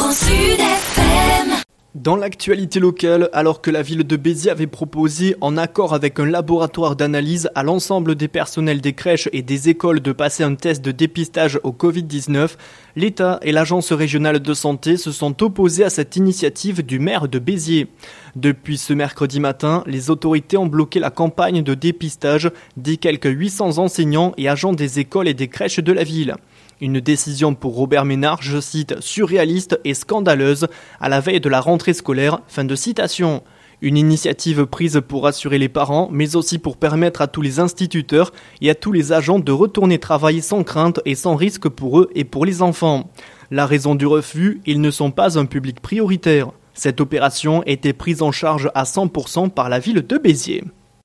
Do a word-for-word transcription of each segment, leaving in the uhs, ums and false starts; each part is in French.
Grand Sud F M. Dans l'actualité locale, alors que la ville de Béziers avait proposé, en accord avec un laboratoire d'analyse, à l'ensemble des personnels des crèches et des écoles de passer un test de dépistage au covid dix-neuf, l'État et l'Agence régionale de santé se sont opposés à cette initiative du maire de Béziers. Depuis ce mercredi matin, les autorités ont bloqué la campagne de dépistage des quelques huit cents enseignants et agents des écoles et des crèches de la ville. Une décision pour Robert Ménard, je cite, surréaliste et scandaleuse, à la veille de la rentrée scolaire, fin de citation. Une initiative prise pour rassurer les parents, mais aussi pour permettre à tous les instituteurs et à tous les agents de retourner travailler sans crainte et sans risque pour eux et pour les enfants. La raison du refus, ils ne sont pas un public prioritaire. Cette opération était prise en charge à cent pour cent par la ville de Béziers.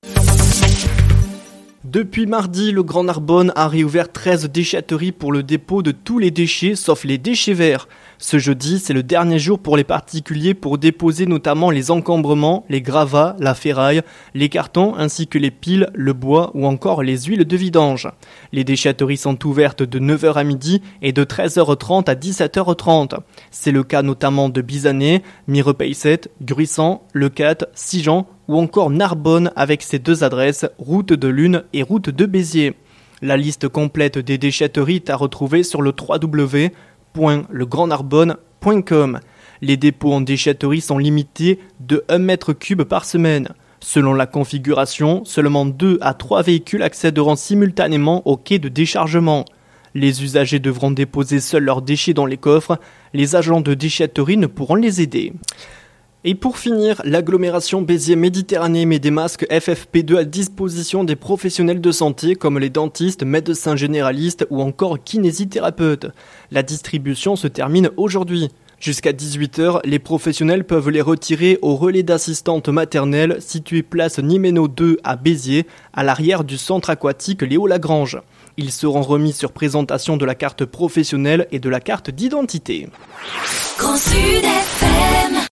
Depuis mardi, le Grand Narbonne a réouvert treize déchetteries pour le dépôt de tous les déchets sauf les déchets verts. Ce jeudi, c'est le dernier jour pour les particuliers pour déposer notamment les encombrements, les gravats, la ferraille, les cartons ainsi que les piles, le bois ou encore les huiles de vidange. Les déchetteries sont ouvertes de neuf heures à midi et de treize heures trente à dix-sept heures trente. C'est le cas notamment de Bizanet, Mirepeilset, Gruissant, Leucate, Sigean ou encore Narbonne avec ses deux adresses, route de Lune et route de Béziers. La liste complète des déchetteries est à retrouver sur le w w w point le grand narbonne point com. Les dépôts en déchetterie sont limités de un mètre cube par semaine. Selon la configuration, seulement deux à trois véhicules accéderont simultanément au quai de déchargement. Les usagers devront déposer seuls leurs déchets dans les coffres. Les agents de déchetterie ne pourront les aider. Et pour finir, l'agglomération Béziers-Méditerranée met des masques F F P deux à disposition des professionnels de santé comme les dentistes, médecins généralistes ou encore kinésithérapeutes. La distribution se termine aujourd'hui. Jusqu'à dix-huit heures, les professionnels peuvent les retirer au relais d'assistantes maternelles situé place Nimeno deux à Béziers, à l'arrière du centre aquatique Léo Lagrange. Ils seront remis sur présentation de la carte professionnelle et de la carte d'identité. Grand Sud F M.